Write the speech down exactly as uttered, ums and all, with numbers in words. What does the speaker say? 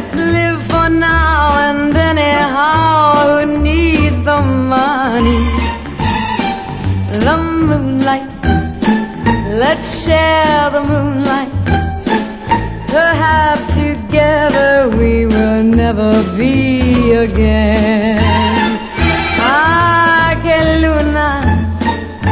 Let's live for now and anyhow. Who needs the money? The moonlight, let's share the moonlight. Perhaps together we will never be again.